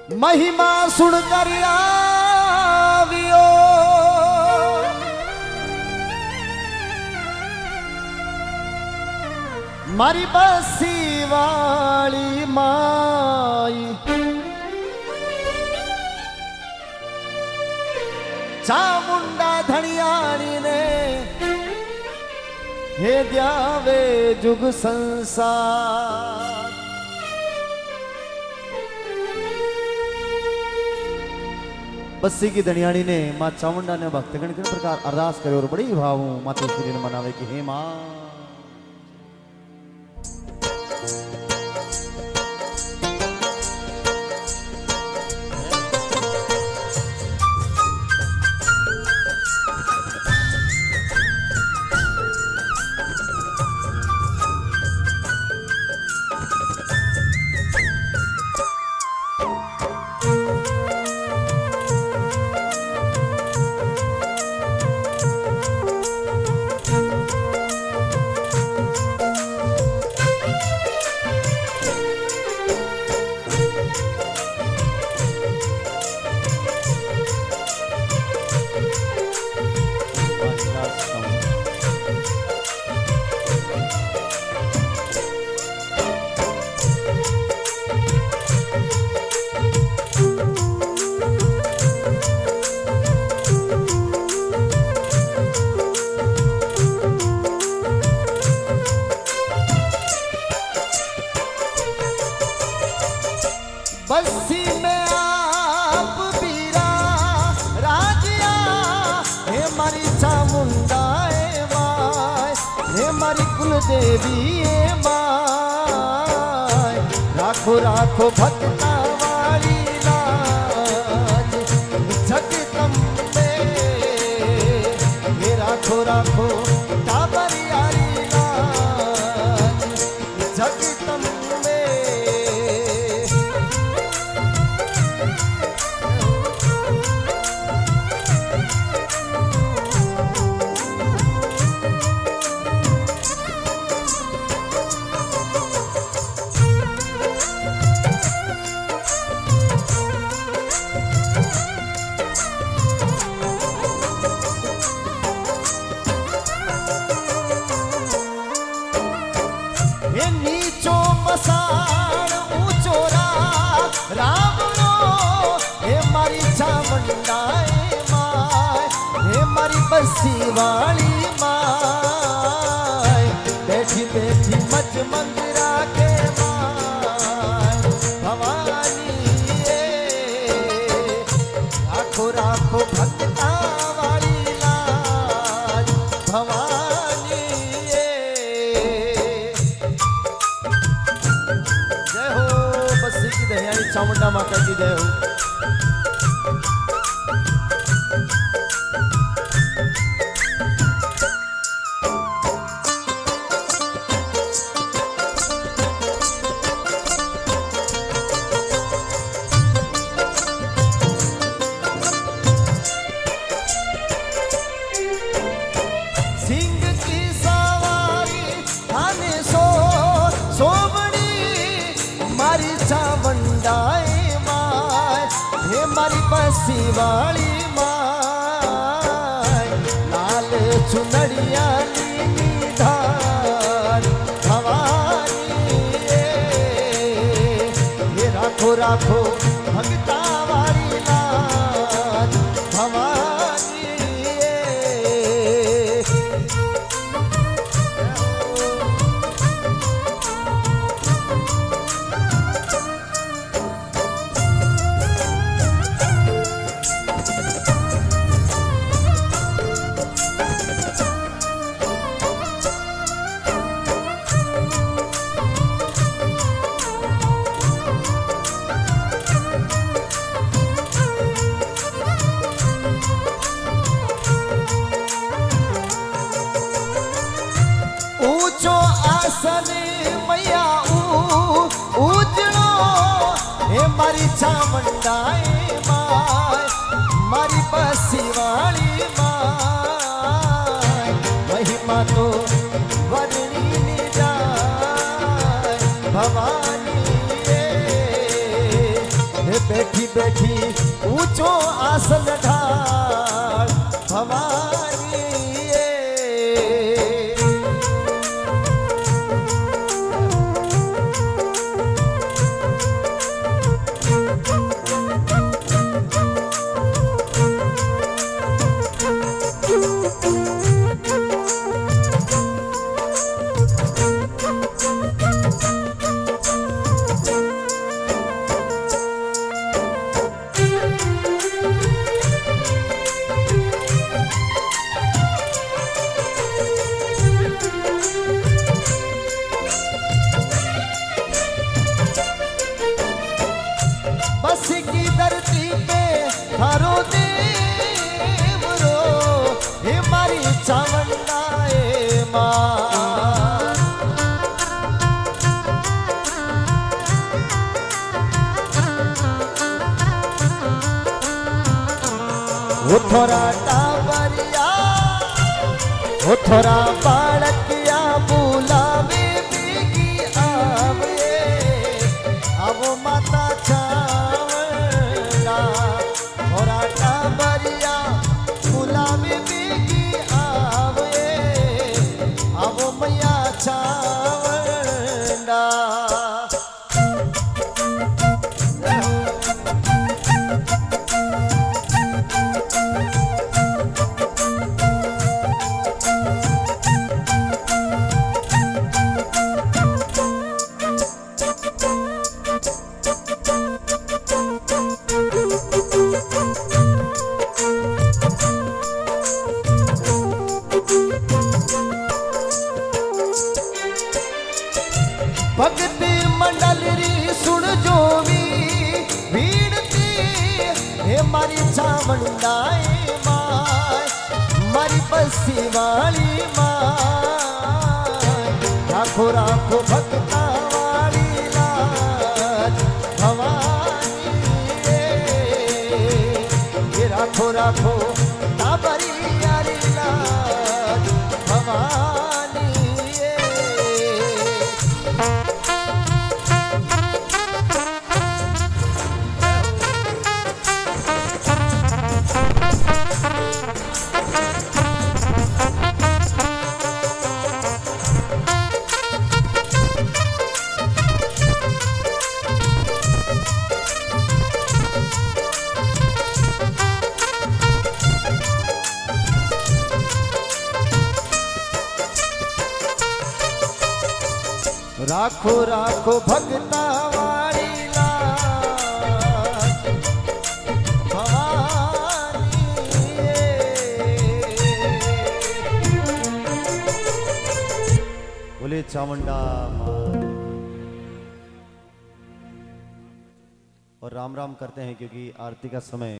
महिमा सुनकर आवियो मारी बसी वाली माई चामुंडा धनियाणी ने हे द्यावे जुग संसार। बस्सी की धनियाणी ने मां चामुंडा ने भक्तगण किन प्रकार अरदास करे और बड़ी भाव माता श्री ने मनावे कि हे मां बस्सी में आप बीरा राजिया हे मारी चामुंडा ए माय हे मारी कुल देवी ए माय राखो राखो भक्ता वाली लाज जगदम्बे हे राखो राखो टाबरियारी लाज जगदम्बे। नीचो मसान ऊंचो रावणो हे मारी चामुंडा ए माय हे मारी बस्सी वाली माय बैठी बैठी मज मंदिरा के माय भवानी राखो राखो भक्ता वाली लाज भवानी। धनियाणी चामुंडा माता की जय हो। सिंह की सवारी थाने सोबड़ी मारी चामुंडा ए माय हे मारी बस्सी वाली माय लाल चुनरिया नीली धार भवानी हे राखो राखो भक्ता वाली लाज भवानी। मैया उजड़ो हे मारी चामुंडा ए माय मारी बस्सी वाली माय महिमा तो वर्णी नहीं जाए भवानी हे बैठी देखी ऊंचो आसन ढाल भवानी बस की धरती पे थारो देव रो हे मारी चावंडाए माँ वो थोड़ा टावरिया वो थोड़ा बालकिया बुलावे बेगी आवे अब माता चावड़ा थोड़ा टावरिया बुलावे बेगी आवे अब मैया चावड़ा भगत मंडल री सुन जोवी भीड़ती हे मारी चावंडाए माय मारी बस्ती वाली माय राखो राखो भक्ता वाली लाज भवानी ये राखो राखो ताबरी यारी लाज भवानी राखो राखो भगता वाली लाज भवानी बोले चामुंडा माँ। और राम राम करते हैं क्योंकि आरती का समय